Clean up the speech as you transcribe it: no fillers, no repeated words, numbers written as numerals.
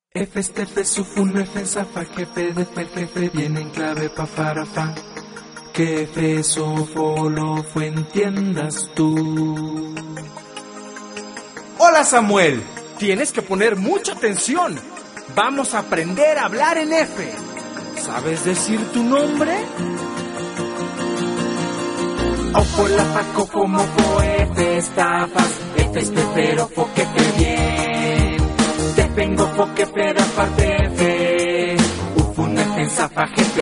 F este F sufun F zafa jefe de fer jefe viene en clave pa farafa. Que F sofo lo fue entiendas tú. Hola Samuel, tienes que poner mucha atención. Vamos a aprender a hablar en F. ¿Sabes decir tu nombre? Ofo la faco como fo F estafas. F es pero fo que fe bien. Te vengo fo que fe da parte F. Ufun F zafa jefe.